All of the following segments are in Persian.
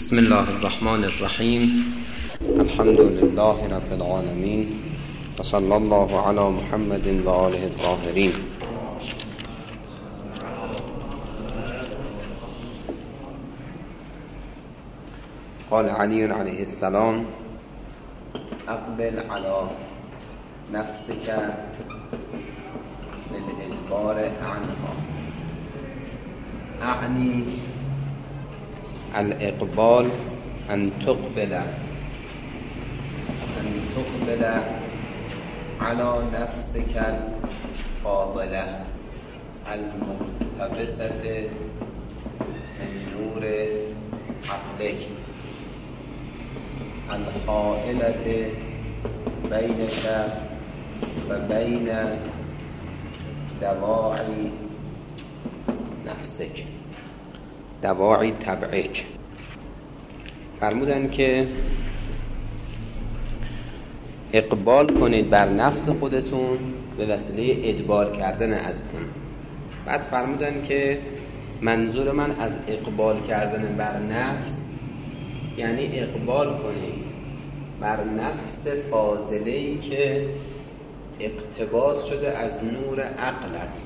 بسم الله الرحمن الرحیم. الحمد لله رب العالمین و صلی الله علی محمد و آله الطاهرین. قال علی علیه السلام: اقبل علی نفسك بالادبار عنها. اعنی الاقبال ان تقبل على نفسك الفاضلة المقتبسة من نور عقلك الحائلة بينك وبين دواعي نفسك، دواعی طبعک. فرمودن که اقبال کنید بر نفس خودتون به وسیله ادبار کردن از اون. بعد فرمودن که منظور من از اقبال کردن بر نفس یعنی اقبال کنید بر نفس فاضله‌ای که اقتباس شده از نور عقلت،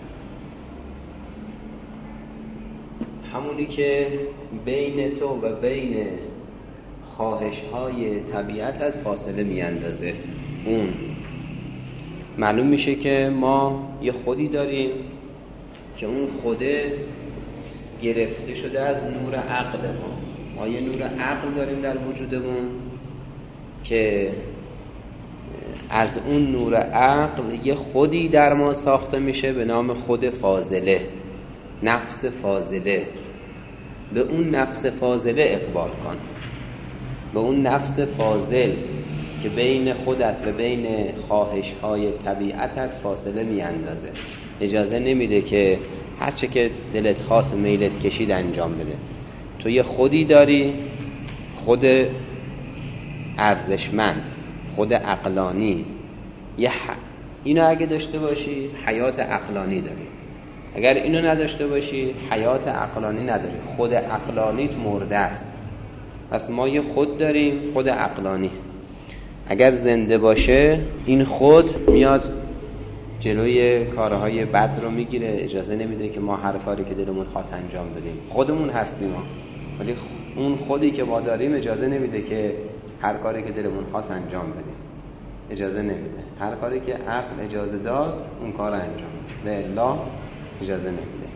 همونی که بین تو و بین خواهش‌های طبیعتت فاصله میاندازه. اون معلوم میشه که ما یه خودی داریم که اون خوده گرفته شده از نور عقل ما یه نور عقل داریم در وجودمون که از اون نور عقل یه خودی در ما ساخته میشه به نام خود فاضله، نفس فاضله. به اون نفس فاضله اقبال کن، به اون نفس فاضل که بین خودت و بین خواهش‌های طبیعتت فاصله میاندازه، اجازه نمیده که هرچه که دلت خواست و میلت کشید انجام بده. تو یه خودی داری، خود ارزشمند، خود عقلانی. اینو اگه داشته باشی حیات عقلانی داری، اگر اینو نداشته باشی حیات عقلانی نداری، خود عقلانیت مرده است. پس ما یه خود داریم، خود عقلانی. اگر زنده باشه این خود میاد جلوی کارهای بد رو میگیره، اجازه نمیده که ما هر کاری که دلمون خواست انجام بدیم. خودمون هستیم ما، ولی اون خودی که ما داریم اجازه نمیده که هر کاری که دلمون خواست انجام بدیم، اجازه نمیده. هر کاری که عقل اجازه داد اون کار انجام بده، و الا اجازه نمیده.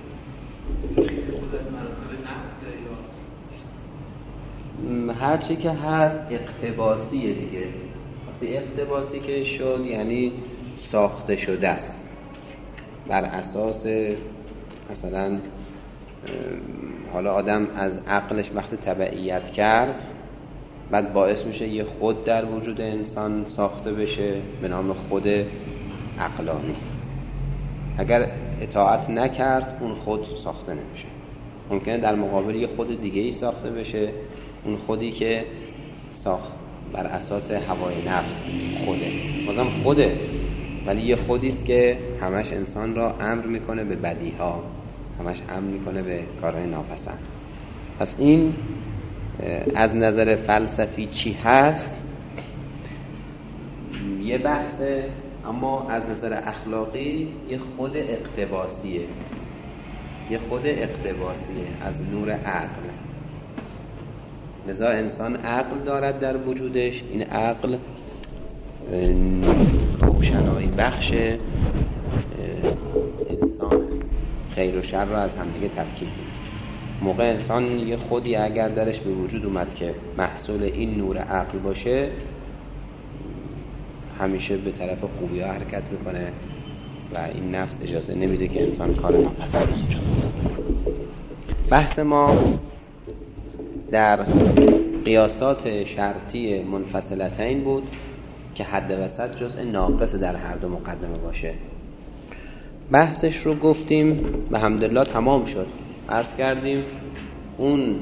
هر چی که هست اقتباسیه دیگه. وقتی اقتباسی که شد یعنی ساخته شده است بر اساس مثلا حالا آدم از عقلش وقتی تبعیت کرد، بعد باعث میشه یه خود در وجود انسان ساخته بشه به نام خود عقلانی. اگر اطاعت نکرد اون خود ساخته نمیشه. ممکنه در مقابل یه خود دیگه ای ساخته بشه، اون خودی که بر اساس هوای نفس خوده، بازم خوده، ولی یه خودیست که همش انسان را امر میکنه به بدیها، همش امر میکنه به کارهای ناپسند. پس این از نظر فلسفی چی هست یه بحثه، اما از نظر اخلاقی یه خود اقتباسیه، یه خود اقتباسیه از نور عقل. لذا انسان عقل دارد در وجودش، این عقل روشنایی بخش انسان است، خیر و شر رو از همدیگه تفکیک می‌کنه. موقع انسان یه خودی اگر درش به وجود اومد که محصول این نور عقل باشه، همیشه به طرف خوبی ها حرکت میکنه و این نفس اجازه نمیده که انسان کار ناپسند انجام بده. بحث ما در قیاسات شرطی منفصلتین بود که حد وسط جزء ناقص در هر دو مقدمه باشه. بحثش رو گفتیم به حمدالله تمام شد. عرض کردیم اون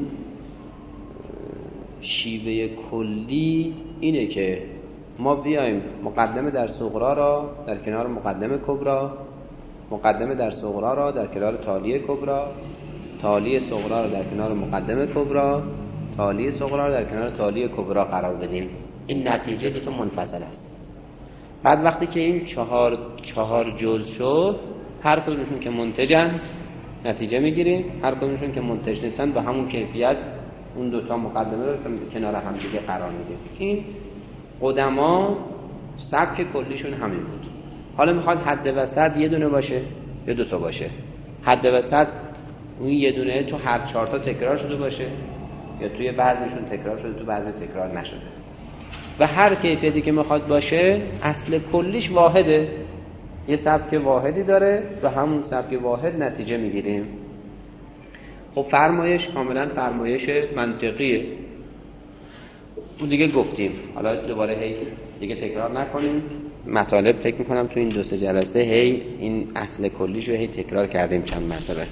شیوه کلی اینه که ما بیایم مقدمه در صغرا را در کنار مقدمه کبرا، مقدمه در صغرا را در کنار تالیه کبرا، تالیه صغرا را در کنار مقدمه کبرا، تالی صغرا رو در کنار تالی کبرا قرار بدیم. این نتیجه دو تا منفصل است. بعد وقتی که این چهار جزء شد، هر کدومشون که منتجن نتیجه میگیریم، هر کدومشون که منتج نیستن به همون کیفیت اون دوتا مقدمه رو کنار هم دیگه قرار میدیم. این قدما سبک کلیشون همین بود. حالا میخواد حد وسط یه دونه باشه یا دوتا باشه. حد وسط اون یه دونه تو هر 4 تا تکرار شده باشه یا توی بعضیشون تکرار شده، تو بعضی تکرار نشده. و هر کیفیتی که میخواد باشه اصل کلیش واحده، یه سبک واحدی داره و همون سبک واحد نتیجه میگیریم. خب فرمایش کاملا فرمایش منطقیه. اون دیگه گفتیم، حالا دوباره هی دیگه تکرار نکنیم. مطالب فکر میکنم تو این 2-3 جلسه هی این اصل کلیشو هی تکرار کردیم چند مرتبه.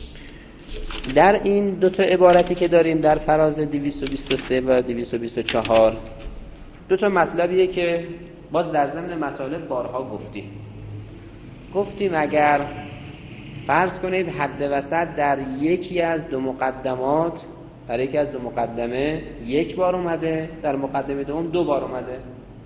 در این دو تا عبارتی که داریم در فراز 223 و 224 دو تا مطلبیه که باز در ضمن مطالب بارها گفتیم اگر فرض کنید حد وسط در یکی از دو مقدمات، در یکی از دو مقدمه 1 بار اومده، در مقدمه دوم 2 بار اومده،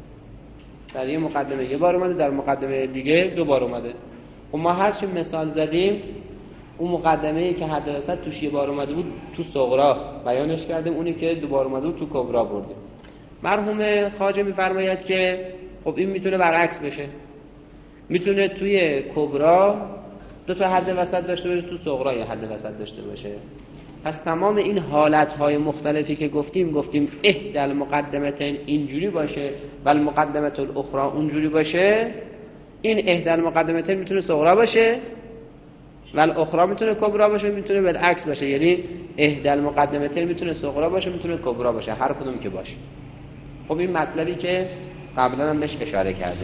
در یک مقدمه 1 بار اومده، در مقدمه دیگه 2 بار اومده. و ما هرچی مثال زدیم اون مقدمه‌ای که حد وسط توش 1 بار اومده بود تو صغرا بیانش کردیم، اونی که 2 بار اومده بود تو کبرا بردیم. مرحوم خواجه میفرماید که خب این میتونه برعکس بشه، میتونه توی کبرا 2 تا حد وسط داشته باشه، تو صغرا یه حد وسط داشته باشه. پس تمام این حالتهای مختلفی که گفتیم احدى المقدمتین اینجوری باشه و المقدمه الاخرى اونجوری باشه. این احدى المقدمتین میتونه صغرا باشه و الاخرى میتونه کبرا باشه، میتونه بالعکس باشه. یعنی احدى المقدمتین میتونه صغرا باشه، میتونه کبرا باشه، هر کدوم که باشه. خب این مطلبی که قبلا هم بهش اشاره کردیم.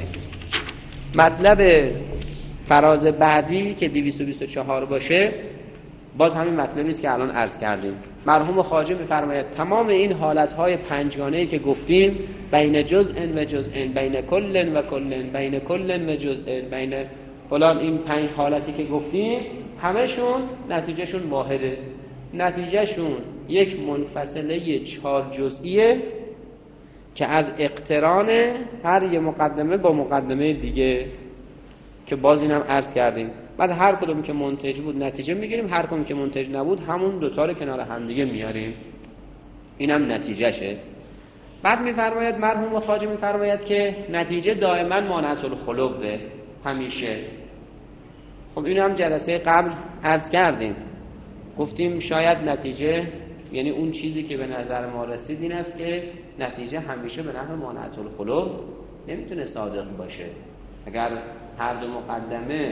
مطلب فراز بعدی که 224 باشه باز همین مطلبی است که الان عرض کردیم. مرحوم خواجه میفرماید تمام این حالتهای پنجگانه‌ای که گفتیم، بین جزء و جزء، بین کل و کل، بین کل و جزء، بین فلان، این 5 حالتی که گفتیم همشون نتیجهشون واحده. نتیجهشون یک منفصله 4 جزئیه که از اقتران هر یه مقدمه با مقدمه دیگه که باز اینم عرض کردیم. بعد هر کدوم که منتج بود نتیجه میگیریم، هر کدوم که منتج نبود همون دوتا رو کنار هم دیگه میاریم. اینم نتیجهشه. بعد میفرماید مرحوم خواجه میفرماید که نتیجه دائما مانعت الخلوه، همیشه. خب اینو هم جلسه قبل عرض کردیم، گفتیم شاید نتیجه، یعنی اون چیزی که به نظر ما رسید این است که نتیجه همیشه به نحو مانعت الخلوه نمیتونه صادق باشه. اگر هر دو مقدمه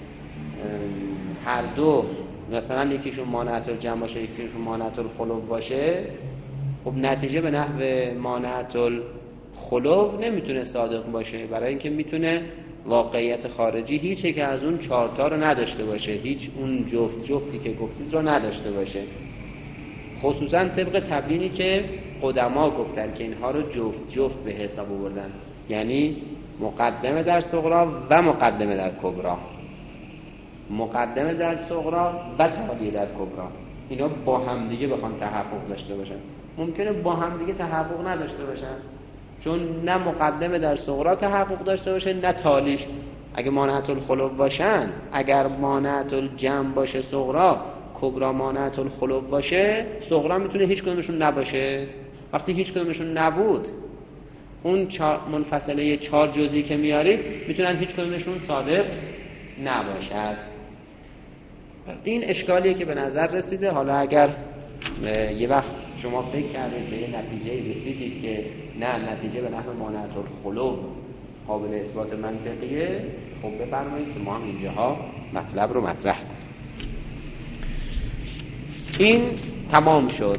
هر دو مثلا یکیشون مانعت الجمع باشه یکیشون مانعت الخلوه باشه، خب نتیجه به نحو مانعت الخلوه نمیتونه صادق باشه، برای اینکه میتونه واقعیت خارجی هیچی که از اون 4 تا رو نداشته باشه، هیچ اون جفتی که گفتید رو نداشته باشه. خصوصا طبق تبیینی که قدما گفتن که اینها رو جفت به حساب آوردن، یعنی مقدمه در صغرا و مقدمه در کبرا، مقدمه در صغرا و تالی در کبرا، اینا با هم دیگه بخوان تحقق داشته باشن. ممکنه با هم دیگه تحقق نداشته باشن، چون نه مقدمه در صغرا تحقق داشته باشه نه تالیش. اگه مانعت الخلوه باشن، اگر مانعت الجمع باشه صغرا، کبرا مانعت الخلوه باشه، صغرا میتونه هیچ کدومشون نباشه. وقتی هیچ کدومشون نبود، اون منفصله 4 جزئی که میارید میتونن هیچ کدومشون صادق نباشد. این اشکالیه که به نظر رسیده. حالا اگر یه وقت شما فکر کردید به یه نتیجه رسیدید که نه نتیجه به نحو مانعت الخلوه قابل اثبات منطقیه، خب بفرمایید که ما هم اینجاها مطلب رو مطرح کنیم. این تمام شد.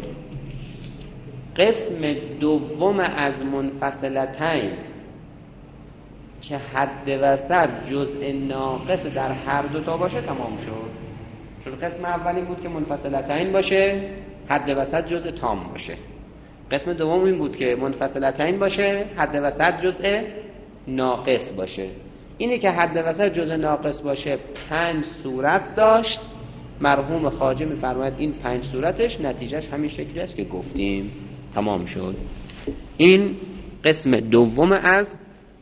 قسم دوم از منفصلتین که حد وسط جزء ناقص در هر دوتا باشه تمام شد. چون قسم اولی بود که منفصلتین باشه، حد وسط جزء تام باشه. قسم دوم این بود که منفصلتین باشه، حد وسط جزء ناقص باشه. اینی که حد وسط جزء ناقص باشه 5 صورت داشت مرحوم خواجه میفرماید این 5 صورتش نتیجهش همین شکلی است که گفتیم. تمام شد. این قسم دوم از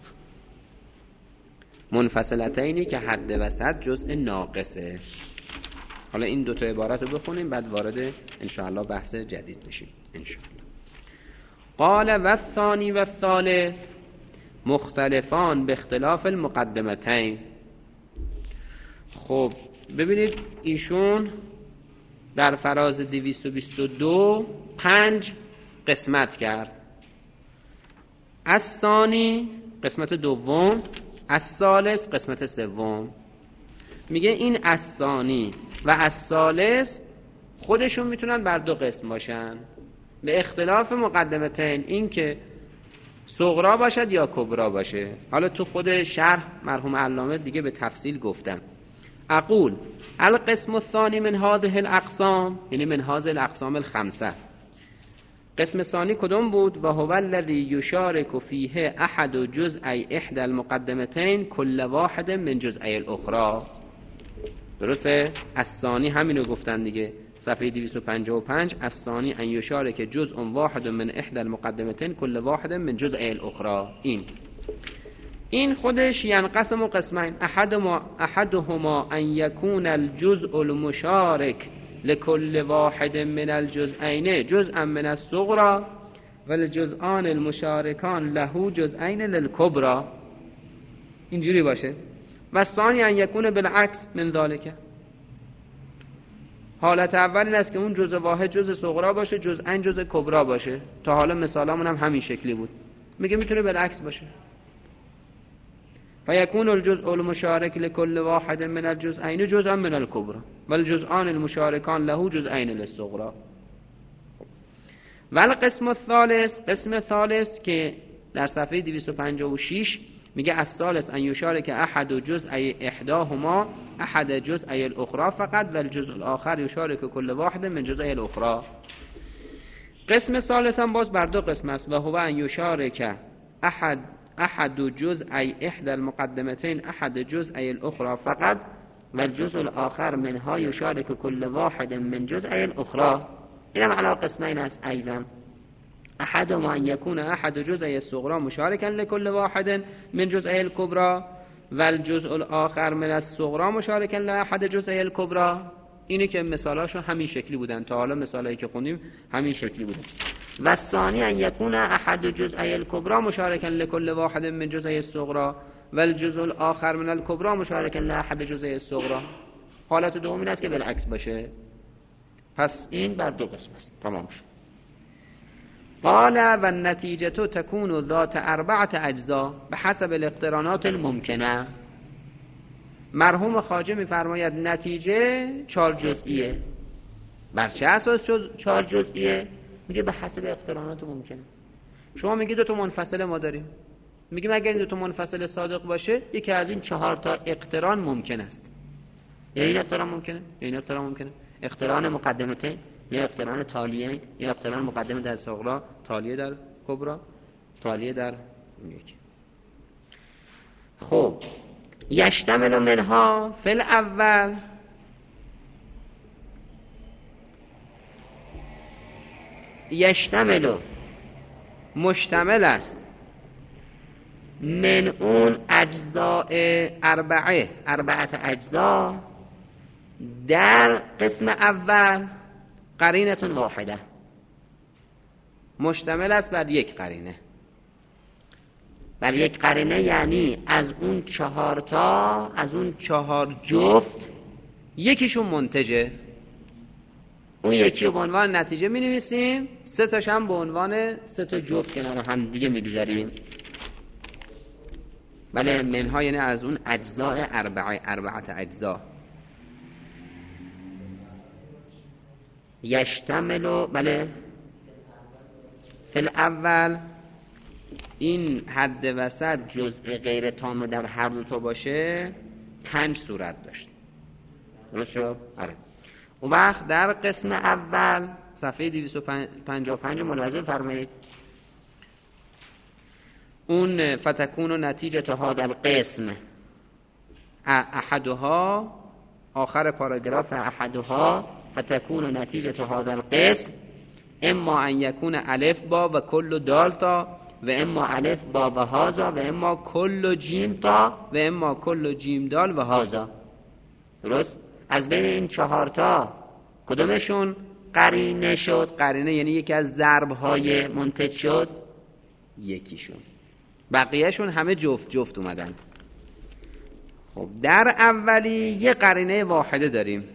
منفصلتینی که حد وسط جزء ناقصه. حالا این دوتا عبارت رو بخونیم بعد وارد انشاءالله بحث جدید بشیم انشاءالله. قال و الثانی و الثالث مختلفان به اختلاف المقدمتین. خب ببینید ایشون در فراز 222 5 قسمت کرد. از ثانی قسمت دوم، از ثالث قسمت سوم. میگه این از ثانی و از ثالث خودشون میتونن بر 2 قسم باشن به اختلاف مقدمتین، این که صغرا باشد یا کبرا باشه. حالا تو خود شرح مرحوم علامه دیگه به تفصیل گفتم. اقول القسم الثانی من هذه الاقسام، یعنی من هذه الاقسام الخمسه. قسم ثانی کدوم بود؟ و هو الذی یشارک فیه احد جزئی احدى المقدمتین کل واحد من جزئی الاخرى. درسته؟ از ثانی همینو گفتن دیگه، صفحه 255. از ثانی ان یشارک جزء واحد من احدى المقدمتین کل واحد من جزئی الاخرى. این خودش ینقسم قسمین، احدهما ان یکون الجزء المشارک لكل واحد من الجزئین جزءا من الصغرى والجزءان المشارکان له جزئین للکبرى. اینجوری باشه. و ثانی ان یکون بالعکس من ذلك. حالت اول این است که اون جزء واحد جزء صغرا باشه، جزئین جزء کبرا باشه. تا حالا مثالامون هم همین شکلی بود. میگه میتونه بالعکس باشه. فيكون الجزء المشارك لكل واحد من الجزئين جزءا من الكبرى والجزءان المشاركان له جزئين للصغرى. والقسم الثالث، قسم ثالث که در صفحه 256 میگه الثالث ان یشارک احد جزئی احداهما احد جزئی الاخرى فقط والجزء الاخر یشارک کل واحد من جزئی الاخرى. قسم ثالث هم باز بر 2 قسم است. و هو ان یشارک احد جزئی احدى المقدمتين احد جزئی الاخرى فقط والجزء الاخر منها یشارک کل واحد من جزئی الاخرى. اینم علی قسمین است ایضا. احدهما ان یکون احد جزئی الصغرى مشارکا لكل واحد من جزئی الكبرى والجزء الاخر من الصغرى مشارکا لاحد جزئی الكبرى. اینی که مثالاشو همین شکلی بودن، تا حالا مثالایی که خوندیم همین شکلی بودن. و الثانی ان یکون احد جزئی الکبرى مشارکا لكل واحد من جزئی الصغرى والجزء الاخر من الكبرى مشارکا لاحد جزئی الصغرى. حالت دوم این است که بالعکس باشه. پس این بر 2 قسم است. تمام شد. قال و النتیجه تكون ذات 4 اجزاء بحسب الاقترانات الممکنه. مرحوم خواجه میفرماید نتیجه 4 جزئیه. بر چه اساس 4 جزئیه؟ میگه به حسب اقترانات ممکنه. شما میگی 2 تا منفصل ما داریم، میگیم اگر این 2 تا منفصل صادق باشه یکی از این 4 تا اقتران ممکن است. یا این اقتران ممکنه، یا این اقتران ممکنه. اقتران مقدمتین، یا اقتران تالیه، یا اقتران مقدمه در صغرا، تالیه در کبرا، تالیه در یک. خب یشتمل منها فی الاول یشتمل مشتمل است من اون اجزاء 4 اجزا در قسم اول قرینه واحده. مشتمل است بر 1 قرینه. بر 1 قرینه یعنی از اون 4 تا، از اون 4 جفت یکیشون منتجه. اون یکی به عنوان نتیجه می نویسیم، 3 تاش هم به عنوان 3 تا جفت کنار هم دیگه می گذاریم. بله منها یعنی از اون اجزاء 4 اجزا. یشتملو بله فی الاول این حد وسط جزء غیر تام در هر 2 تا باشه 5 صورت داشت. درست شد؟ آره. اون وقت در قسم اول صفحه 255 ملاحظه فرمایید اون فتکون و نتیجه هذا القسم احدها آخر پاراگراف احدها فتكون نتیجه هذا القسم اما ان یکون الف با و کل دال تا و اما الف با و هازا و اما کل جیم تا و اما کل جیم دال و هازا. درست؟ از بین این 4 تا کدومشون قرینه شد؟ قرینه یعنی یکی از ضرب‌های منتج شد، یکیشون. بقیهشون همه جفت جفت اومدن. خب در اولی یه قرینه واحده داریم،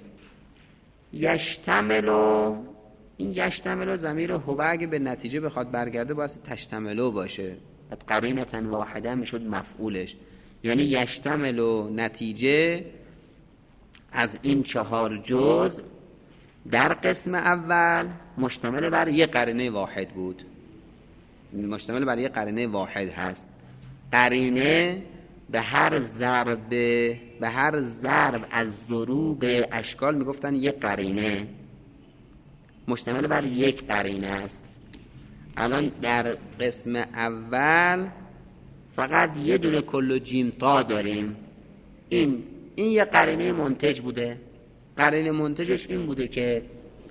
یشتملو. این یشتملو ضمیر هو اگه به نتیجه بخواد برگرده باید تشتملو باشه، قرینه واحده میشد مفعولش، یعنی یشتملو نتیجه از این 4 جزء در قسم اول مشتمل بر یک قرینه واحد بود، مشتمل بر یک قرینه واحد هست. قرینه به هر ضرب از ضروب اشکال میگفتن یک قرینه، مشتمل بر یک قرینه است. الان در قسم اول فقط یه دونه کل و جیم تا داریم. این یه قرینه منتج بوده. قرینه منتجش این بوده که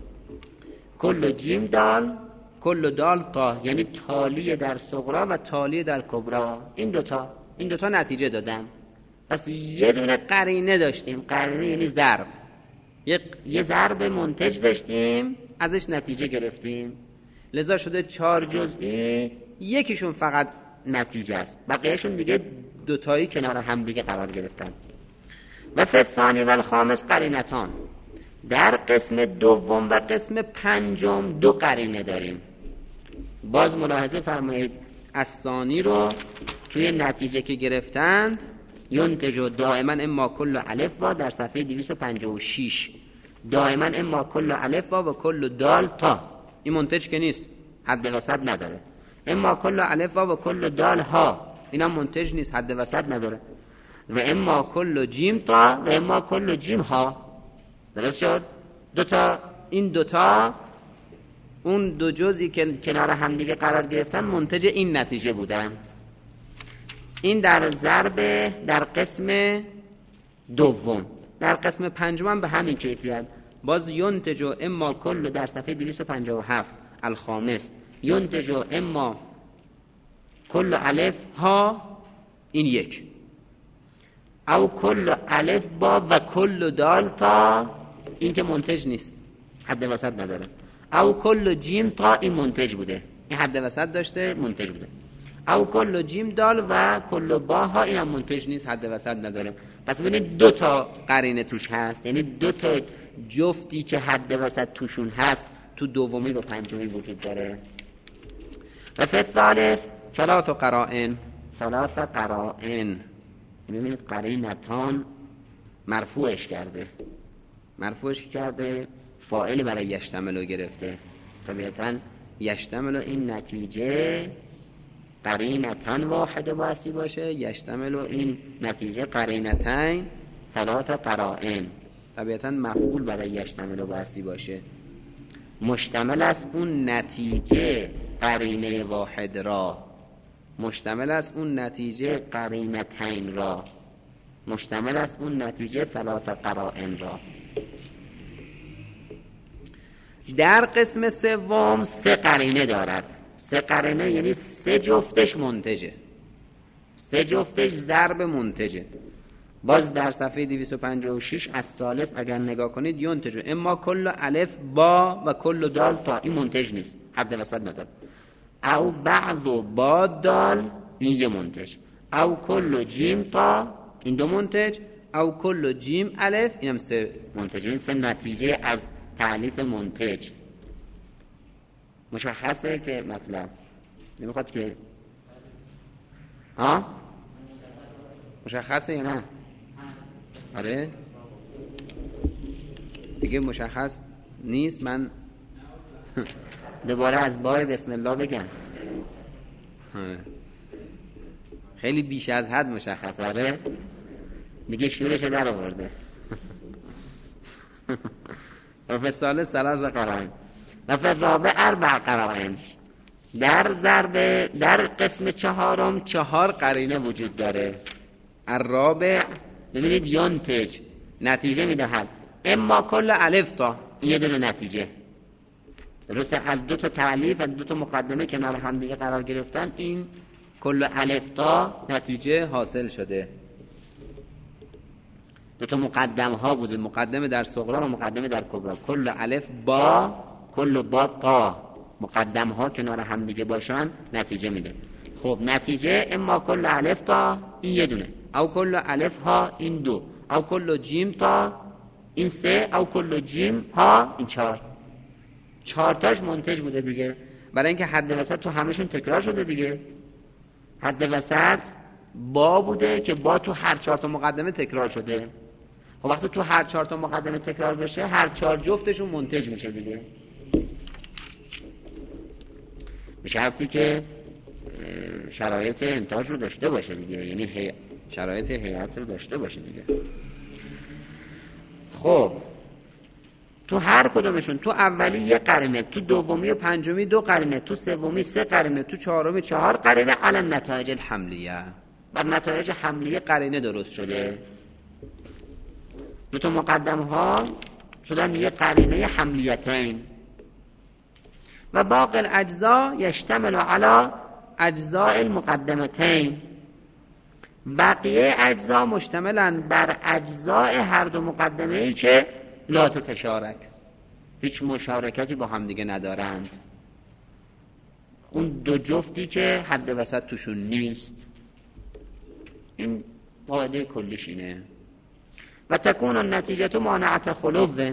کل و جیم دال، کل و دال تا، یعنی تالی در صغرا و تالی در کبرا. این دوتا نتیجه دادن. پس یه دونه قرینه داشتیم. قرینه یعنی ضرب. یه ضرب منتج داشتیم، ازش نتیجه گرفتیم، لذا شده 4 جزئی، یکیشون فقط نتیجه است، بقیهشون دیگه دوتایی کنار هم دیگه قرار گرفتن. و فی الثانی و الخامس قرینتان. در قسم دوم و قسم پنجم 2 قرینه داریم. باز ملاحظه فرمایید الثانی رو توی نتیجه که گرفتند ینتجو دائما اما کل الف با، در صفحه 256 دائما اما کل الف با و کل دال تا. این منتج که نیست، حد وسط نداره. اما کل الف با و کل دال ها، اینا منتج نیست، حد وسط نداره. و اما کل جیم تا و اما کل جیم ها. درست شد؟ این دوتا اون 2 جزئی که کنار هم دیگه قرار گرفتن منتج این نتیجه بودن. این در ضرب در قسم دوم. در قسم پنجم به همین کیفیت. باز ینتجو اما کل، در صفحه 257 الخامس ینتجو اما کل الف ها، این 1، او کل الف با و کل دال تا، این که منتج نیست، حد وسط نداره. او کل جیم تا، این منتج بوده، این حد وسط داشته، منتج بوده. او کل جیم دال و کل با ها، این هم منتج نیست، حد وسط نداره. پس ببینید 2 تا قرینه توش هست، یعنی 2 تا جفتی که حد وسط توشون هست تو دومی و پنجمی وجود داره. و فی الثالث 3 قرائن. 3 قرائن. ببینید قرینتان مرفوعش کرده، فاعل برای یشتملو گرفته. طبیعتاً یشتملو این نتیجه قرینتان واحده باسی باشه، یشتملو این نتیجه قرینتین 3 قرائن. طبیعتاً مفعول برای یشتملو باسی باشه، مشتمل است اون نتیجه قرینه واحد را، مشتمل است اون نتیجه قرینتین را، مشتمل است اون نتیجه 3 قرائن را. در قسم سوم 3 قرینه دارد. 3 قرینه یعنی 3 جفتش منتجه، 3 جفتش ضرب منتجه. باز در صفحه 256 از ثالث اگر نگاه کنید ینتجو اما کل الف با و کل دال تا، این منتج نیست، حد وسط نداره. او بعض با دال، این یه منتج. او کل جیم تا، این 2 منتج. او کل جیم الف، این هم 3 منتج. این 3 نتیجه از تعلیف منتج. مشخصه که مطلب نمیخواد که مشخصه یا نه؟ آره دیگه مشخص نیست. من دوباره از بار بسم الله بگم. خیلی بیش از حد مشخصه. آره دیگه شورش در آورده. و فی الثالث 3 قرائن و فی الرابع 4 قرائن. در قسم چهارم 4 قرینه وجود داره. الرابع ببینید ینتج نتیجه میدهد. اما کل الف تا، یه دونه نتیجه. درسته از دو تا تعلیف، از دو تا مقدمه کنار هم دیگه قرار گرفتن، این کل الف تا نتیجه حاصل شده. دو تا مقدم ها بوده، مقدمه در صغرا و مقدمه در کبرا. کل الف با، کل با تا، مقدم ها کنار هم دیگه باشن نتیجه میده. خب نتیجه اما کل الف تا این یه دونه، او کل الف ها این دو، او کل جیم تا این سه، او کل جیم ها این چهار. چهارتاش منتج بوده دیگه، برای اینکه حد وسط تو همشون تکرار شده دیگه. حد وسط با بوده که با تو هر چهار تا مقدمه تکرار شده. خب وقتی تو هر چهار تا مقدمه تکرار بشه، هر چهار جفتشون منتج میشه دیگه، به شرطی که شرایط انتاج رو داشته باشه دیگه، یعنی شرایط هیئت رو داشته باشه دیگه. خب تو هر کدومشون، تو اولی یه قرینه، تو دومی و پنجمی دو قرینه، تو سومی سه قرینه، تو چهارمی چهار قرینه، علی نتایج الحملیه، بر نتایج حملیه قرینه درست شده. دو تا مقدم ها شدن یه قرینه حملیتین. و باقی الاجزا یشتمل علی اجزاء المقدمتین، بقیه اجزا مشتملن بر اجزاء هر دو مقدمه ای که لا تشارک، هیچ مشارکتی با هم دیگه ندارند. اون دو جفتی که حد وسط توشون نیست. این قاعده کلیش اینه. و تکون النتیجه مانعت خلو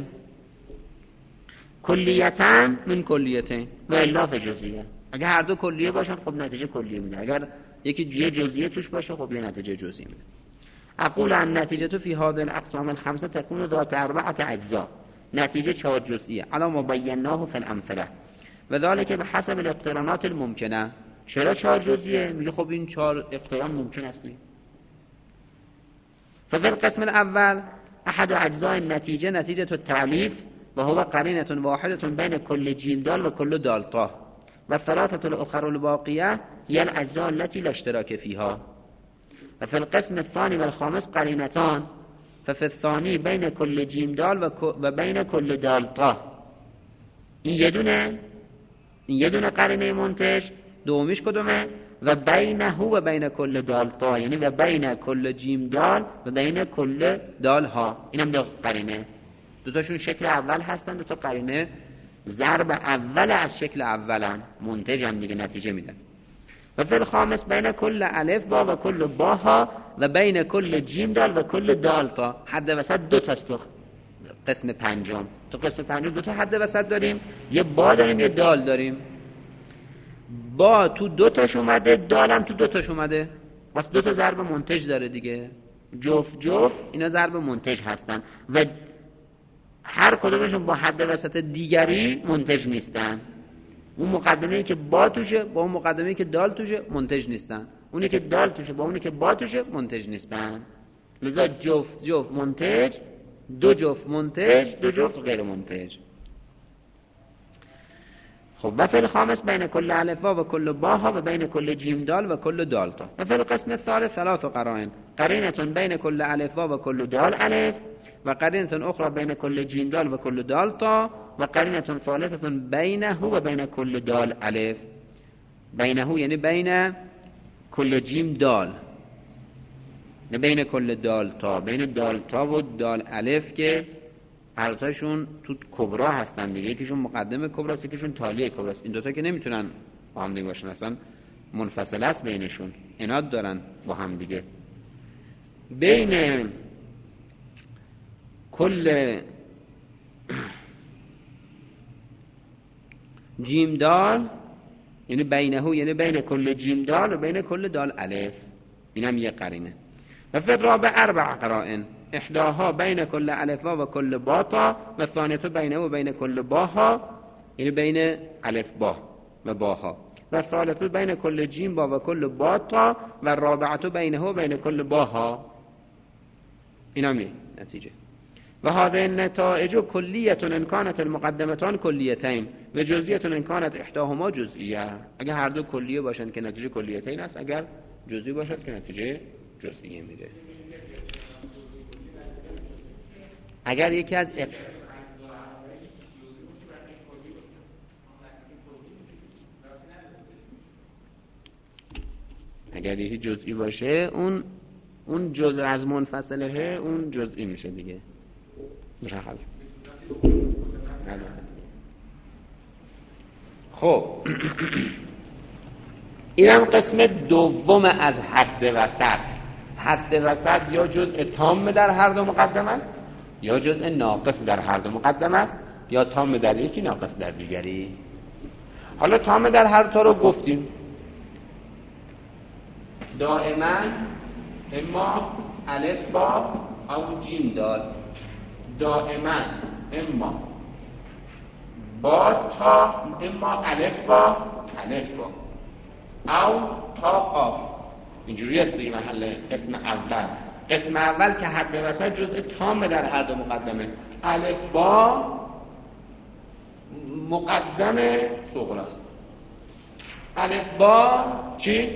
کلیتا من کلیتین و الا جزئیه. اگه هر دو کلیه باشن خب نتیجه کلیه میده، اگر یکی جزئیه توش باشه خب یه نتیجه جزئی میده. اقول ان نتیجه فی هذه الاقسام الخمسه تكون ذات اربعه اجزاء، نتیجه چهار جزئیه علی ما بیناه فی الامثله و ذلك بحسب الاقترانات الممکنه. چرا چهار جزئیه؟ میگه خب این چهار اقتران ممکن است. ففي القسم الاول احد اجزاء النتیجه نتیجه التعلیف و هو قرینه واحده بین کل جیم دال و کل دال طا، و ثلاثه الاخر الباقیه هي الاجزاء التي لا اشتراك فيها. وفي القسم الثاني والخامس قرينتان، ففي الثاني بين كل جيم دال و بين كل دال طا. این یه دونه قرینه منتج، دومیش کدومه؟ و بینه و بین کل دال طا، یعنی و بین کل جیم دال و بین کل دال ها. اینم دو قرینه، دوتاشون شکل اول هستن، دوتا قرینه ضرب اول از شکل اولن، منتج هم دیگه نتیجه میدن. و فی الخامس بین کل الف با و کل با ها و بین کل جیم دال و کل دال تا. حد وسط دو تاست تو قسم پنجم. تو قسم پنجم دو تا حد وسط داریم، یه با داریم یه دال داریم. با تو دو تاش اومده، دال هم تو دو تاش اومده، واسه دو تا ضرب منتج داره دیگه، جفت اینا ضرب منتج هستن و هر کدومشون با حد وسط دیگری منتج نیستن. اون مقدمه‌ای که با توشه با اون مقدمه‌ای که دال توشه منتج نیستن، اونی که دال توشه با اونی که با توشه منتج نیستن. لذا جفت منتج، دو جفت منتج، دو جفت غیر منتج. خب و فی الخامس بین کل الف و کل با ها و بین کل جیم دال و کل دال تا. و فی القسم الثالث ثلاث قرائن، قرینه بین کل الف و کل دال الف، و قرینه اخرى بین کل جیم دال و کل دال تا، و قرینه ثالثه بینه و بین کل دال الف. بینه یعنی بین کل جیم دال، نه بین کل دال تا. بین دال تا و دال الف که هر تاشون تو کبرا هستن دیگه، یکیشون مقدمه کبراست یکیشون تالیه کبراست. این دوتا که نمیتونن با هم دیگه باشن، اصلا منفصل است بینشون، عناد دارن با هم دیگه. بین کل جیم دال یعنی بینه، یعنی بین کل جیم دال و بین کل دال الف، اینم یه قرینه. و فی الرابع اربع قرائن، احداها بین کل الف و کل با تا، و ثانیه بینه و بین کل با ها، یعنی بین الف با و با ها، و ثالثه بین کل جیم با و کل با تا، و رابعه بینه و بین کل با ها. اینم یه نتیجه. و هذه النتائج کلیه ان كانت المقدمتان کلیتین و جزئیه ان كانت احداهما جزئیه. اگر هر دو کلیه باشن که نتیجه کلیتین است، اگر جزئی باشد که نتیجه جزئیه میده. اگر یکی از اگر یکی جزئی باشه اون جزء از منفصله اون جزئی میشه دیگه. مشخص. خب اینم قسم دوم از حد وسط. حد وسط یا جزء تام در هر دو مقدم است یا جزء ناقص در هر دو مقدم است یا تام در یکی ناقص در دیگری. حالا تام در هر تا رو گفتیم دائما اما الف با او جیم دال، دائما اما با تا اما الف با او تا قاف. اینجوری است به محل قسم اول. قسم اول که حد وسط جزء تام در هر دو مقدمه، الف با مقدم صغراست. الف با چی؟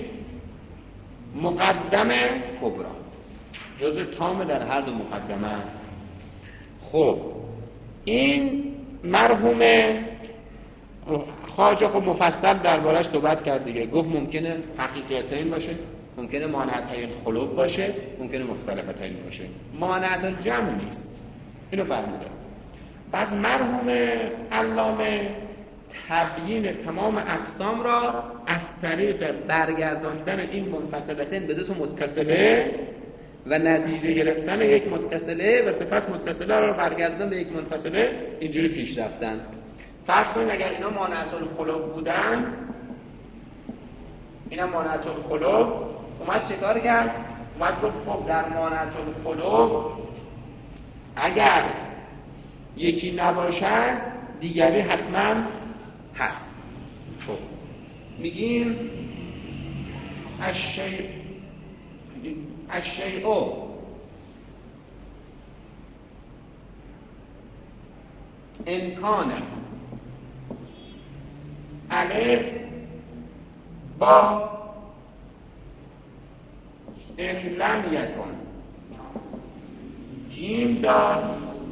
مقدم کبرا، جزء تام در هر دو مقدمه است. خب این مرحوم خواجه خب مفصل دربارش صحبت کرد دیگه. گفت ممکنه حقیقتین باشه، ممکنه مانعتین خلوف باشه، ممکنه مختلفتین باشه، مانعت الجمع نیست. اینو فرموده. بعد مرحوم علامه تبیین تمام اقسام را از طریق برگرداندن این منفصلتین به دو تا متصله و نتیجه گرفتن یک متصله و سپس متصله را برگرداندن به یک منفصله اینجوری پیش رفتن. فرض کنید اگر اینا مانعت الخلوف بودن، اینا مانعت الخلوف، اومد چه کار کرد؟ اومد گفت خب در مانعت الخلوف اگر یکی نباشد دیگری حتما هست. خب میگیم الشیء امکانه الف با ان لم یکن جیم دال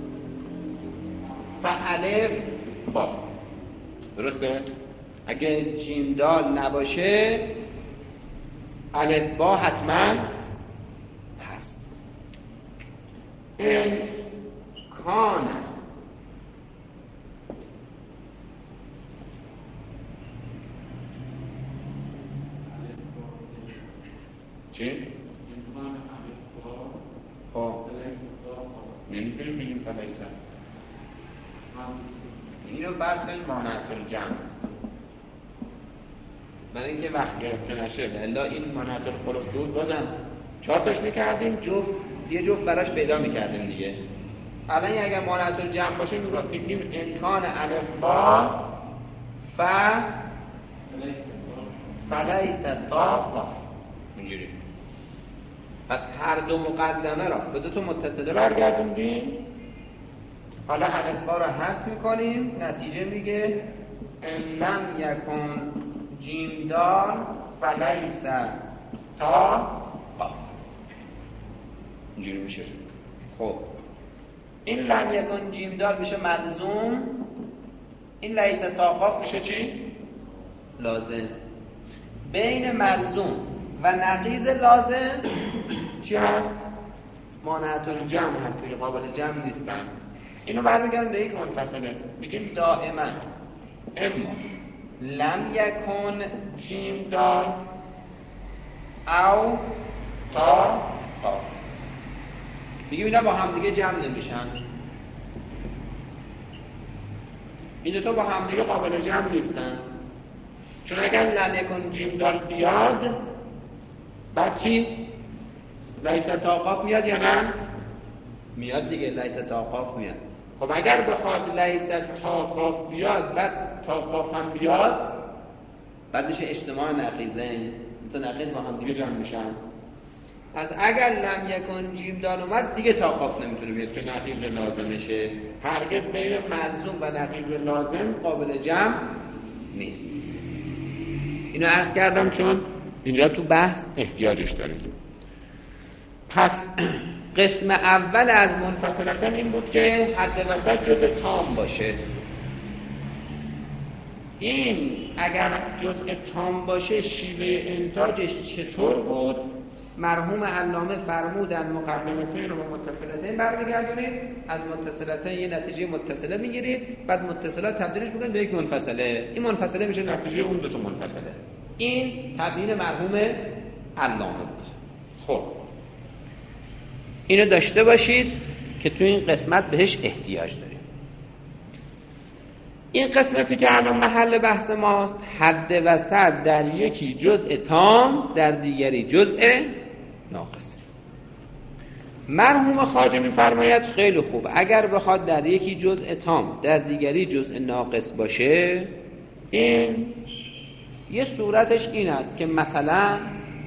فالف با. درسته؟ اگه جیم دال نباشه الف با حتما هست. امکان چی؟ خب نمیتونیم بگیم فلیسه. اینو فرض کنیم مانعت الجمع، برای اینکه وقت گرفته نشه. الا این مانعت الخلوف بود بازم 4 تاش میکردیم، یه جفت براش پیدا میکردیم دیگه. الان اگر مانعت الجمع باشه میگیم امکان الف با فلیس تا قاف. اینجوری. پس هر دو مقدمه را به دو تا متصله برگردوندیم. حالا الف با را حذف میکنیم، نتیجه میگه ان لم یکن جیم دال فلیس تا قاف. اینجوری میشه. خب این لم یکن جیم دال میشه ملزوم، این لیس تا قاف میشه چی؟ لازم. بین ملزوم و نقیض لازم چی هست؟ مانعت الجمع هست دیگه، قابل جمع نیستن. اینو برمیگردیم به یک منفصله، میگیم دائما اما لم یکن جیم دال او تا قاف. میگیم اینا با هم دیگه جمع نمیشن، این دو تا با هم دیگه قابل جمع نیستن. چون اگر لم یکن جیم دال بیاد بعد چی؟ لیس تا قاف میاد یا نه؟ میاد دیگه، لیس تا قاف میاد. خب اگر بخواد لیس تا قاف بیاد بعد تا قاف هم بیاد بعد میشه اجتماع نقیضین، تا نقیض با هم دیگه جمع میشن. پس اگر لم یکن جیم دال اومد دیگه تا قاف نمیتونه بیاد که نقیض لازمشه. هرگز بین ملزوم و نقیض لازم قابل جمع نیست. اینو عرض کردم چون اینجا تو بحث احتیاجش داریم. پس قسم اول از منفصلتن این بود که حد وسط جزء تام باشه. این اگر جزء تام باشه شیوه انتاجش چطور بود؟ مرحوم علامه فرمودن مقدمتین و متصلتین برمیگردونید، از متصلتین یه نتیجه متصله میگیرید، بعد متصلات تبدیلش میکنید به یک منفصله، این منفصله میشه نتیجه اون دو تا منفصله. این تبیین مرحوم علامه بود. خب اینو داشته باشید که تو این قسمت بهش احتیاج داریم. این قسمتی که الان محل بحث ماست، حد وسط در یکی جزء تام در دیگری جزء ناقص. مرحوم خواجه می‌فرماید خیلی خوب، اگر بخواد در یکی جزء تام در دیگری جزء ناقص باشه، این یه صورتش این است که مثلا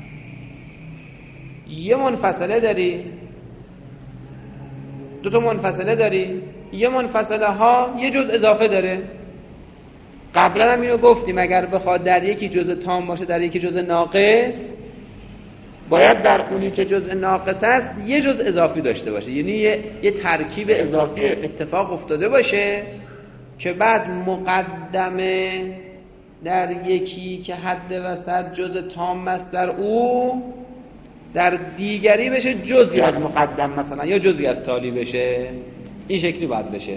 یه منفصله داری، دو تا منفصله داری، یه منفصله ها یه جزء اضافه داره. قبلا هم اینو گفتیم اگر بخواد در یکی جزء تام باشه در یکی جزء ناقص، باید در اونی که جزء ناقص است یه جزء اضافی داشته باشه، یعنی یه ترکیب اضافی اتفاق افتاده باشه که بعد مقدمه در یکی که حد وسط جزء تام است در او در دیگری بشه جزئی از مقدم مثلا یا جزئی از تالی بشه. این شکلی باید بشه.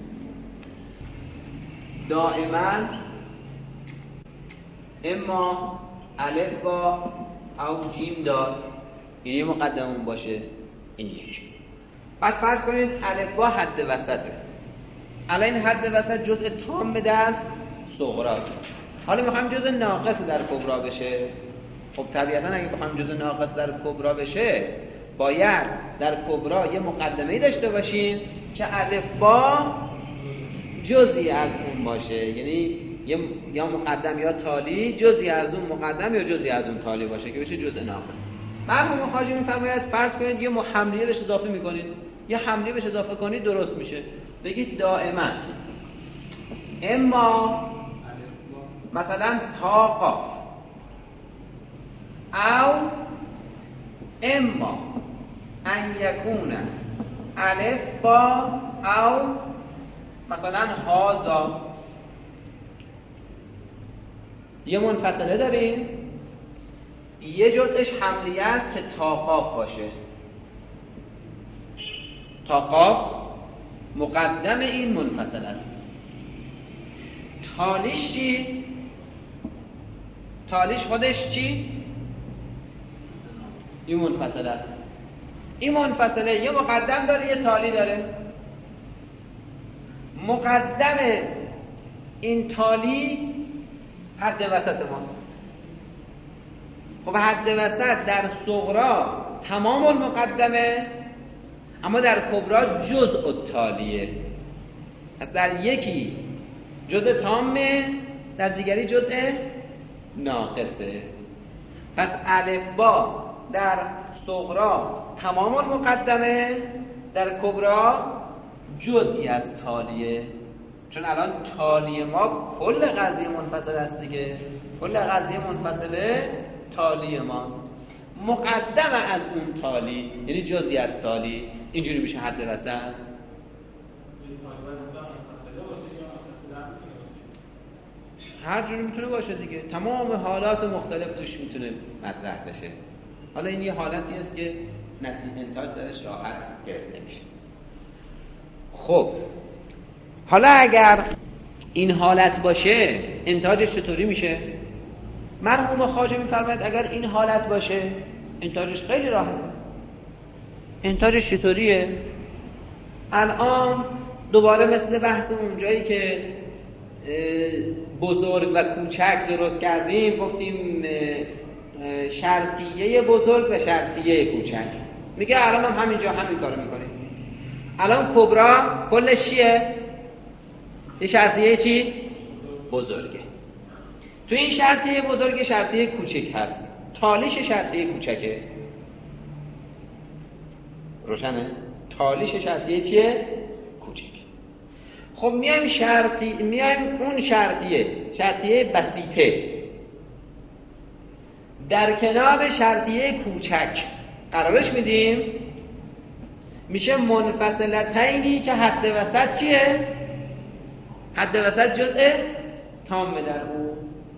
دائما اما الف با او جیم دال این یه مقدمون باشه، این یک. بعد فرض کنید الف با حد وسطه، الان حد وسط جزء تام در صغراست، حالا میخوایم جزء ناقص در کبرا بشه. خب طبیعتا اگه بخوایم جزء ناقص در کبرا بشه باید در کبرا یه مقدمه‌ای داشته باشیم که الف با جزئی از اون باشه، یعنی یا مقدم یا تالی جزئی از اون مقدم یا جزئی از اون تالی باشه که بشه جزء ناقص. مرحوم خواجه میفرماید فرض کنید یه حملیه بهش اضافه میکنید، یه حملیه بهش اضافه کنید درست میشه. بگید دائما اما مثلا تا قاف او اما ان یکون الف با او مثلا هازا. یه منفصله داریم، یه جزءش حملیه است که تا قاف باشه. تا قاف مقدم این منفصل است. تالیش چی؟ تالیش خودش چی؟ این منفصل است. این منفصله یه مقدم داره یه تالی داره. مقدم این تالی حد وسط ماست. خب حد وسط در صغرا تمام المقدمه، اما در کبرا جزء التالیه. پس در یکی جزء تامه، در دیگری جزء ناقصه. پس الف با در صغرا تمام المقدمه، در کبرا جزئی از تالیه. چون الان تالی ما کل قضیه منفصل است دیگه، کل قضیه منفصله تالی ماست. مقدم از اون تالی یعنی جزئی از تالی، اینجوری میشه حد وسط. هر جوری میتونه باشه دیگه، تمام حالات مختلف توش میتونه مطرح بشه. حالا این یه حالتی است که انتاج درش راحت گرفته میشه. خب حالا اگر این حالت باشه انتاجش چطوری میشه؟ مرحوم خواجه میفرماید اگر این حالت باشه انتاجش خیلی راحته. انتاجش چطوریه؟ الان دوباره مثل بحث اونجایی که بزرگ و کوچک درست کردیم، گفتیم شرطیه بزرگ و شرطیه کوچک. میگه الان هم همینجا همین کارو میکنیم. الان کبرا کلش چیه؟ یه شرطیه چی؟ بزرگه. تو این شرطیه بزرگ شرطیه کوچک هست، تالیش شرطیه کوچکه. روشنه؟ تالیش شرطیه چیه؟ کوچک. خب میایم اون شرطیه بسیطه در کنار شرطیه کوچک قرارش میدیم. میشه منفصلتینی که حد وسط چیه؟ حد وسط جزء تامه در اون.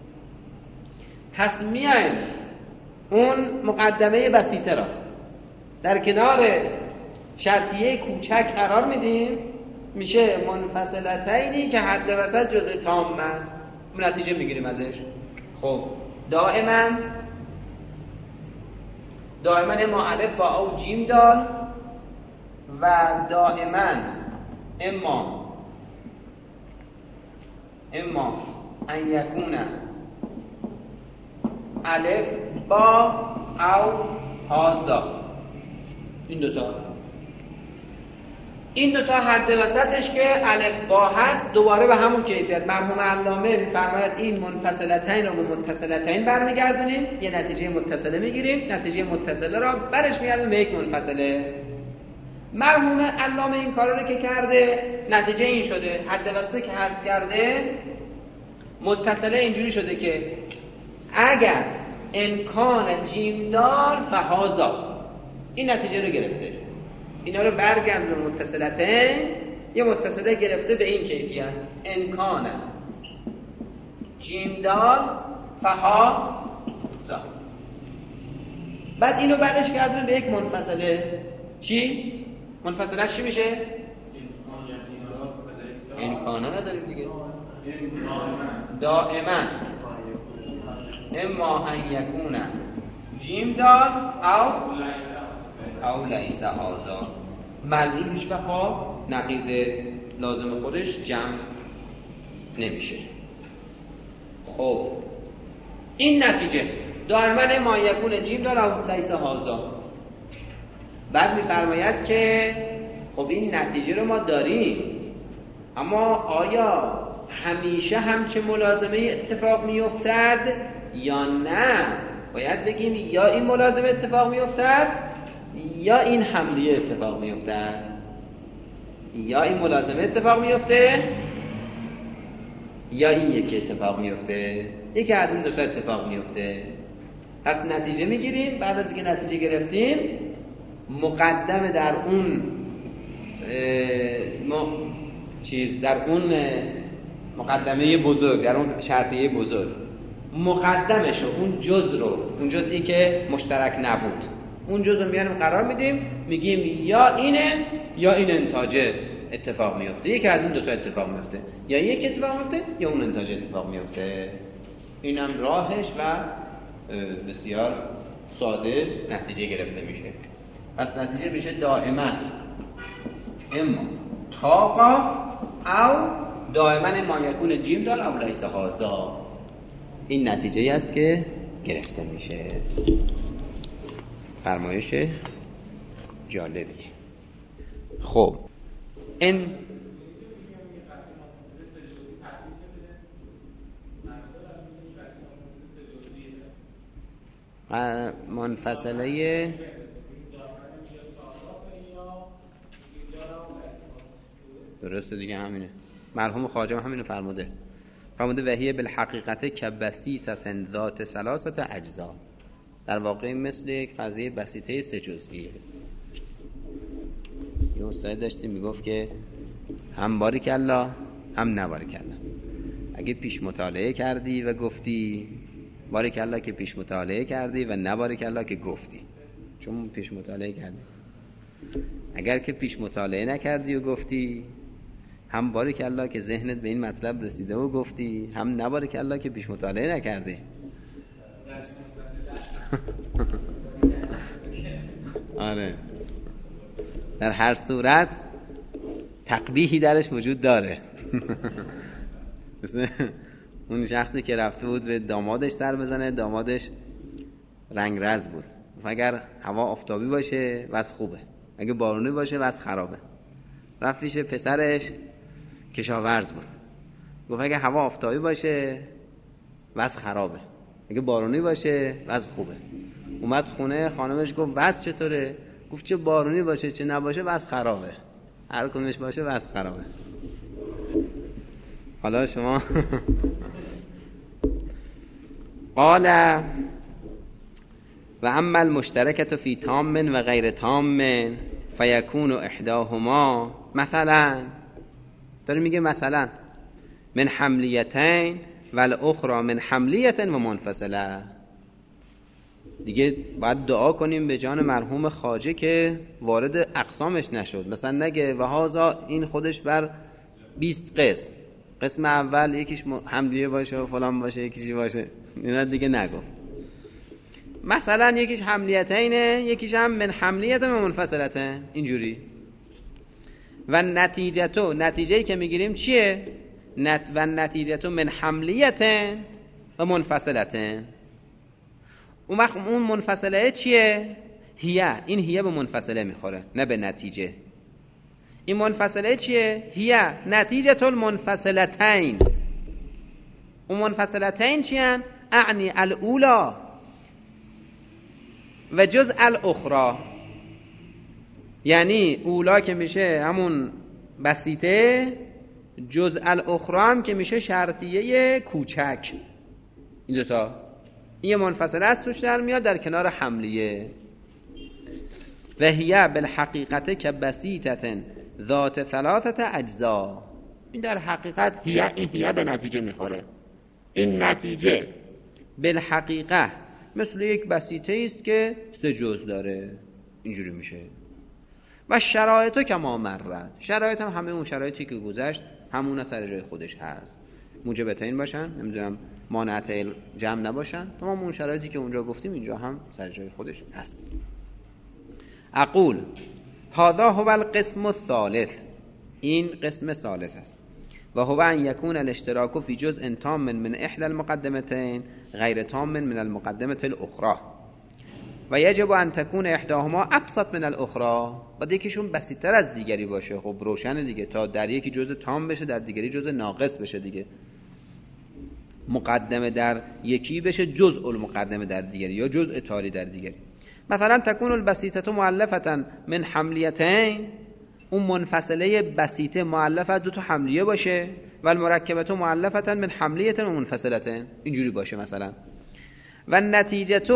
پس میایم اون مقدمه بسیطه را در کنار شرطیه کوچک قرار میدیم، میشه منفصلتینی که حد وسط جزء تامه است. نتیجه میگیریم ازش. خب دائما اما الف با او جیم دال و دائما اما ان یکون الف با او هازا. این دوتا حد وسطش که الف با هست دوباره به همون کیفیت. مرحوم علامه می‌فرماید این منفصلتین رو به متصلتین برمیگردونیم، یه نتیجه متصله میگیریم، نتیجه متصله را برش میگردیم به یک منفصله. مرحوم علامه این کارا رو که کرده نتیجه این شده، حد وسطی که حذف کرده متصله اینجوری شده که اگر امکان جیم دار فهازا، این نتیجه رو گرفته. اینا رو برگردون متصلتین، یه متصله گرفته به این کیفیت امکان جیم دار فهازا. بعد اینو برش کردون به یک منفصله. چی؟ منفصلش چی میشه؟ امکانه نداریم دیگه. دائما اما ان یکون جیم دار او لیس هازا. ملزوم هیچ وقت نقیض لازم خودش جمع نمیشه. خب این نتیجه دائما اما ان یکون جیم دار او لیس هازا. بعد میفرماید که خب این نتیجه رو ما داریم، اما آیا همیشه همچه ملازمه اتفاق میافتد یا نه؟ باید بگیم یا این ملازمه اتفاق میافتد یا این حملیه اتفاق میافتد. یا این ملازمه اتفاق میافته یا این یکی اتفاق میافته. یکی از این دوتا اتفاق میافته. پس نتیجه میگیریم. بعد از که نتیجه گرفتیم مقدم در اون در اون مقدمه بزرگ، در اون شرطیه بزرگ مقدمشو، اون جزء رو، اون جزئی که مشترک نبود، اون جزء رو میانیم قرار میدیم، میگیم یا اینه یا این انتاجه اتفاق میفته. یکی از این دوتا اتفاق میفته، یا یک اتفاق میفته یا اون انتاجه اتفاق میفته. اینم راهش و بسیار ساده نتیجه گرفته میشه. پس نتیجه میشه دائما اما تا قاف او دائما ما یکون جیم دار او لیس هازا. این نتیجه است که گرفته میشه. فرمایش جالبی. خب این منفصله درسته دیگه، همینه. مرحوم خواجه همینو فرموده وحیه بالحقیقت کبسیطه ذات ثلاثه اجزا. در واقع مثل یک قضیه بسیطه سه جزئیه. یه استاد داشتیم میگفت که هم باریک الله هم نباریک الله. اگه پیش مطالعه کردی و گفتی باریک الله که پیش مطالعه کردی و نباریک الله که گفتی، چون پیش مطالعه کردی. اگر که پیش مطالعه نکردی و گفتی، هم باریک الله که ذهنت به این مطلب رسیده و گفتی، هم نباریک الله که پیش مطالعه نکردی. آره، در هر صورت تقبیحی درش وجود داره. مثل اون شخصی که رفته بود به دامادش سر بزنه، دامادش رنگرز بود. اگر هوا آفتابی باشه وضع خوبه، اگه بارونی باشه وضع خرابه. رفت پیش پسرش کشاورز بود، گفت اگه هوا آفتابی باشه وضع خرابه، اگه بارونی باشه وضع خوبه. اومد خونه، خانمش گفت وضع چطوره؟ گفت چه بارونی باشه چه نباشه وضع خرابه، هر کدومش باشه وضع خرابه. حالا شما قال و اما المشترکت فی تام و غیر تام فیکون احداهما مثلا، داره میگه مثلا من حملیتین و الاخرى من حملیت و منفصله. دیگه باید دعا کنیم به جان مرحوم خواجه که وارد اقسامش نشد، مثلا نگه و هازا این خودش بر 20 قسم اول یکیش حملیه باشه و فلان باشه یکیش باشه، اینا دیگه نگفت. مثلا یکیش حملیتینه یکیش هم من حملیت و منفصلته، اینجوری. و نتیجه‌ای که میگیریم چیه؟ و نتیجه من حملیت و منفصلته. اون منفصله چیه؟ این هیه به منفصله میخوره نه به نتیجه. این منفصله چیه؟ هیه نتیجه المنفصلتین. اون منفصلتین چیان؟ اعنی الاولا و جزء الاخرى. یعنی اولا که میشه همون بسیطه، جزء الاخرى هم که میشه شرطیه کوچک. این دوتا این منفصله است توش در میاد در کنار حملیه. و هیه بالحقیقت که بسیطت ذات ثلاثه اجزا. این در حقیقت هیه به نتیجه میخوره. این نتیجه بالحقیقت مثل یک بسیطه است که 3 جزء داره، اینجوری میشه. و شرایط کما مرد، شرایط هم همه اون شرایطی که گذشت همون سر جای خودش هست. موجبتین باشن، نمیدونم مانعت جمع نباشن، تمام اون شرایطی که اونجا گفتیم اینجا هم سر جای خودش هست. اقول هذا هو القسم الثالث، این قسم ثالث است. و هو ان یکون الاشتراک فی جزء تام من احدى المقدمتين غیر تام من المقدمه الاخرى و یجب ان تكون احداهما ابسط من الاخرى. باید یکیشون بسیط‌تر از دیگری باشه. خب روشنه دیگه، تا در یکی جزء تام بشه در دیگری جزء ناقص بشه دیگه. مقدمه در یکی بشه جزء المقدمه در دیگری یا جزء تالی در دیگری. مثلا تكون البسيطه مؤلفه من حملیتین، اون منفصله بسیطه مؤلفه 2 حملیه باشه، و المرکبه مؤلفه من حملیه و منفصله، اینجوری باشه مثلا. و نتیجه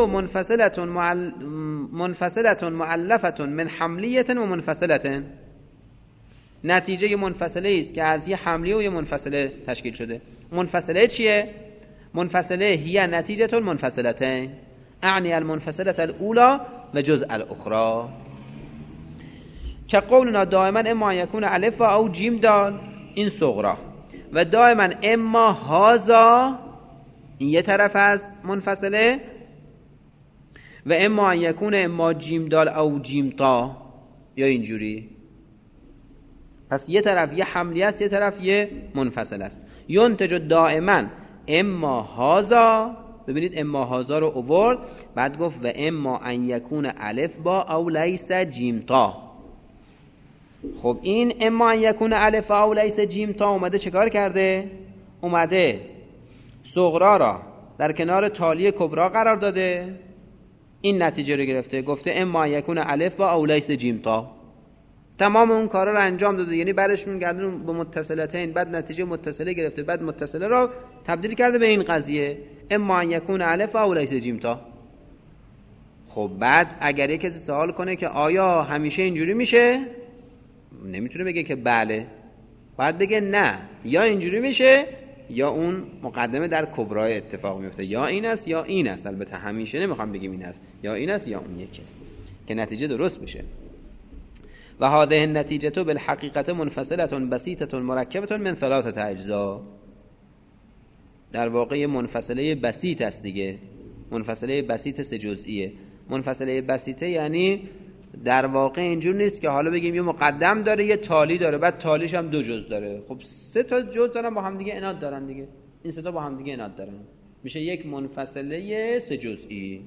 منفصله مؤلفه من حملیه و منفصله، نتیجه منفصله است که از یه حملیه و یه منفصله تشکیل شده. منفصله چیه؟ منفصله هي نتیجه المنفصلتين اعنی المنفصله الاولى و جزء الاخرى. که قولنا دائما اما یکون الف و او جیم دال، این صغرا، و دائما اما هازا، این یه طرف از منفصله، و اما یکون اما جیم دال او جیم تا، یا اینجوری. پس یه طرف یه حملیه است، یه طرف یه منفصل است. ینتج دائما اما هازا، ببینید اما هازا رو آورد، بعد گفت و اما ان یکون الف با او لیس جیم تا. خب این اما ان یکون الف او لیس جیم تا اومده چه کار کرده؟ اومده صغرا را در کنار تالی کبرا قرار داده، این نتیجه رو گرفته، گفته اما ان یکون الف با او لیس جیم تا. تمام اون کارا رو انجام داده، یعنی برشون گردون به متصلتین، بعد نتیجه متصله گرفته، بعد متصله رو تبدیل کرده به این قضیه اما ان یکون الف او لیس جیم تا. خب بعد اگر یک کسی سوال کنه که آیا همیشه اینجوری میشه، نمیتونه بگه که بله، باید بگه نه، یا اینجوری میشه یا اون مقدمه در کبرای اتفاق میفته، یا این است یا این است. البته همیشه نمیخوام بگیم این است، یا این است یا اون یکی است که نتیجه درست بشه. و هذه النتیجه بالحقیقت منفصله بسیطه مرکبه من 3 اجزا. در واقع منفصله بسیط است دیگه، منفصله بسیط 3 جزئیه. منفصله بسیطه یعنی در واقع اینجور نیست که حالا بگیم یه مقدم داره یه تالی داره بعد تالیش هم 2 جزء داره. خب 3 تا جزء دارن با هم دیگه اناد دارن دیگه، این 3 تا با هم دیگه اناد دارن، میشه یک منفصله 3 جزئی.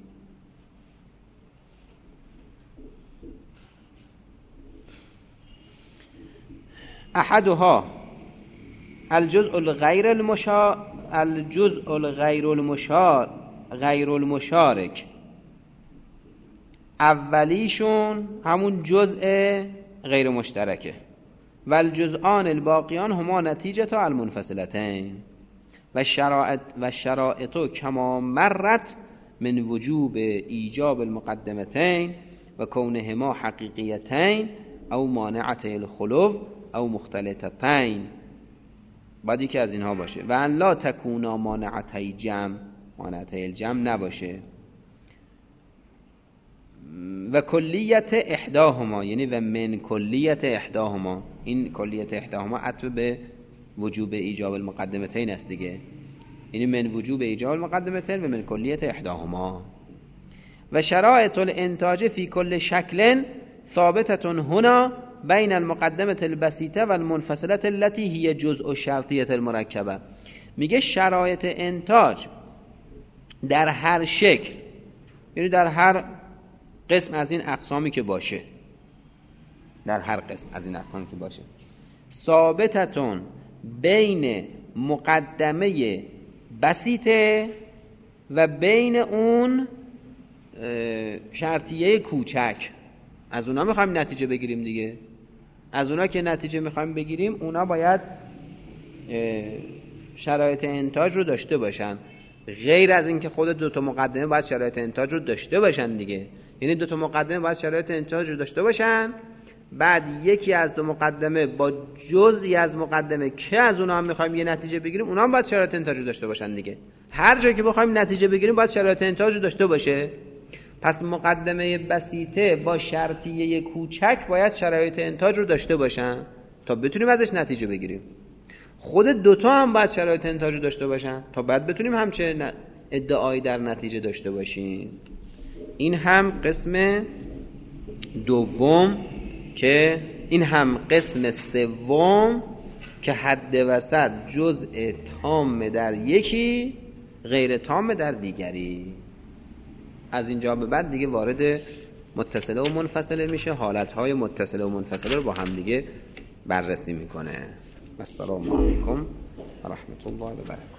احدها الجزء غیر المشارک، اولیشون همون جزء غیر مشترکه. و الجزءان الباقیان هما نتیجه تا المنفصلتین و شرائط کما مرت من وجوب ایجاب المقدمتین و کونهما حقیقیتین او مانعته الخلو او مختلطتین، باید یکی از اینها باشه. و ان لا تکونا مانعته جمع، مانعته الجمع نباشه. و کلیت احداهما، یعنی و من کلیت احداهما، این کلیت احداهما عطف به وجوب ایجاب المقدمتین است دیگه، یعنی من وجوب ایجاب المقدمتین و من کلیت احداهما. و شرایط الانتاج فی کل شکل ثابتة هنا بین المقدمة البسیطه و المنفصله التي هي جزء شرطیه المرکبه. میگه شرایط انتاج در هر شکل، یعنی در هر قسم از این اقسامی که باشه، در هر قسم از این اقسامی که باشه، ثابتتون بین مقدمه بسیطه و بین اون شرطیه کوچک. از اونا میخوایم نتیجه بگیریم دیگه. از اونا که نتیجه میخوایم بگیریم، اونا باید شرایط انتاج رو داشته باشن. غیر از این که خود دوتا مقدمه باید شرایط انتاج رو داشته باشن دیگه. یعنی دوتا مقدمه باید شرایط انتاج رو داشته باشن، بعد یکی از دو مقدمه با جزئی از مقدمه که از اونا هم میخوایم یه نتیجه بگیریم، اونا هم باید شرایط انتاج رو داشته باشن دیگه. هر جایی که بخوایم نتیجه بگیریم باید شرایط انتاج رو داشته باشه. پس مقدمه بسیطه با شرطیه کوچک باید شرایط انتاج رو داشته باشن تا بتونیم ازش نتیجه بگیریم. خود دوتا هم باید شرایط انتاج رو داشته باشن تا بعد بتونیم همچه ادعایی در نتیجه داشته باشیم. این هم قسم دوم، که این هم قسم سوم که حد وسط جزء تام در یکی، غیر تام در دیگری. از اینجا به بعد دیگه وارد متصله و منفصله میشه، حالتهای متصله و منفصله رو با هم دیگه بررسی میکنه. السلام علیکم و رحمت الله و برکاته.